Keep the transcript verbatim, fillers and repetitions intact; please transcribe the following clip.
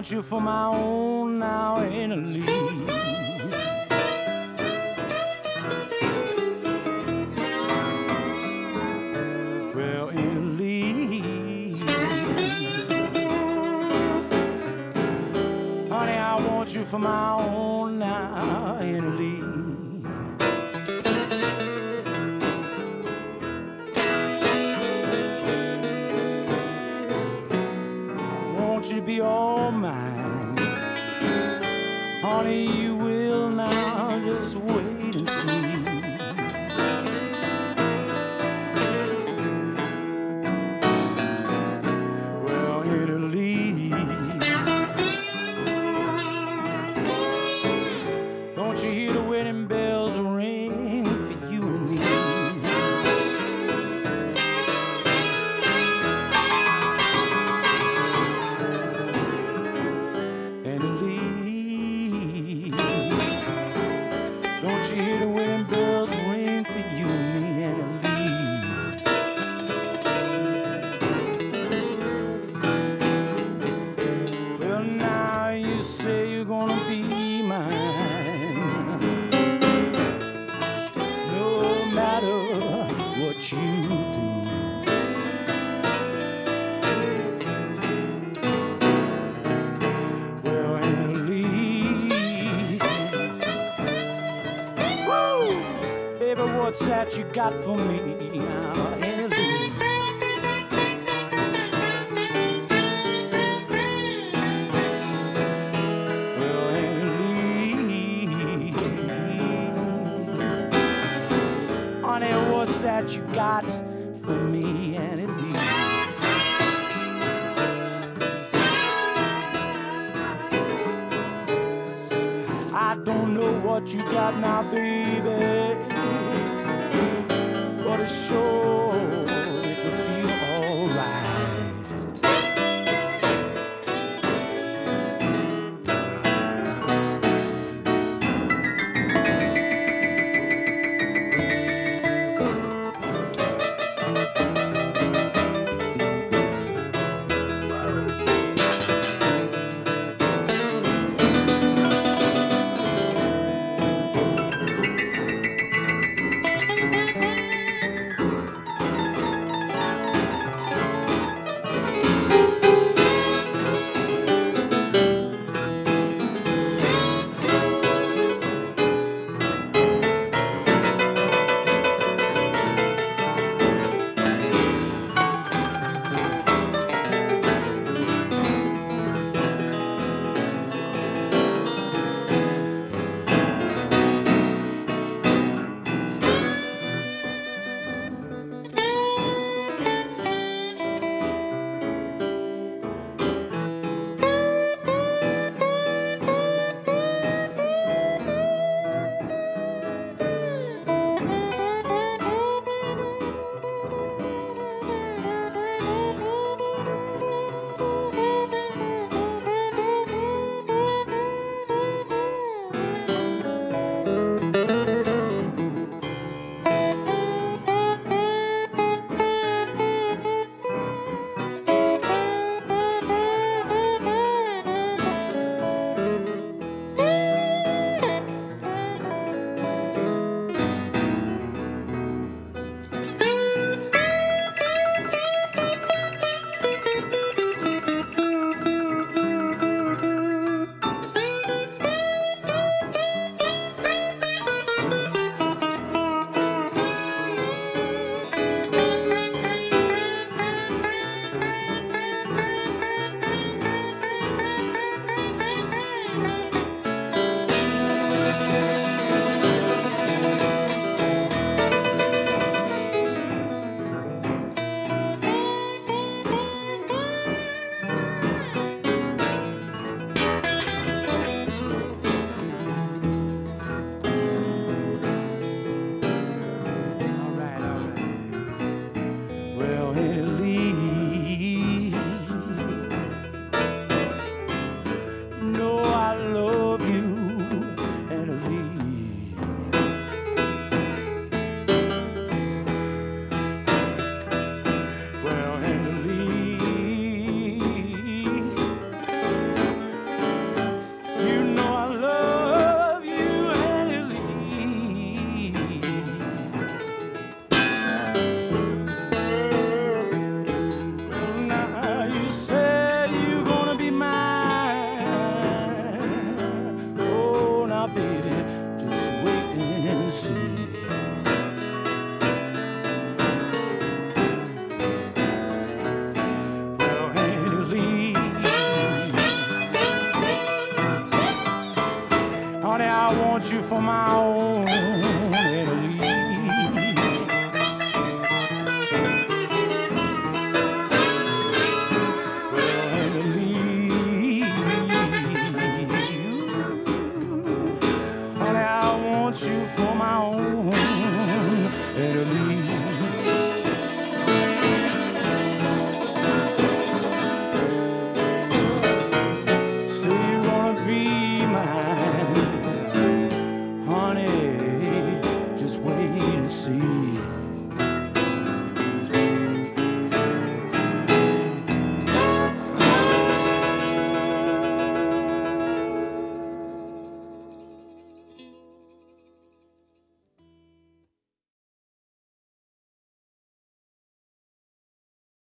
want you for my own now, Italy. Well, Italy, honey, I want you for my own now, Italy. Want you to be all mine, honey, you will now, just wait and see. Well, Italy, don't you hear the wedding bells ring for you and me? Italy, don't you hear the wedding bells ring for you and me, Italy? Well, now you say you're gonna be mine, no matter what you do. Well, Italy, woo, baby, what's that you got for me now, Italy? Well, Italy, honey, what's that you got for me, Italy? I don't know what you got now, baby, but it sure make me feel alright. see. Well, Annie Lee, honey, I want you for my own, Annie Lee. You for my own Italy.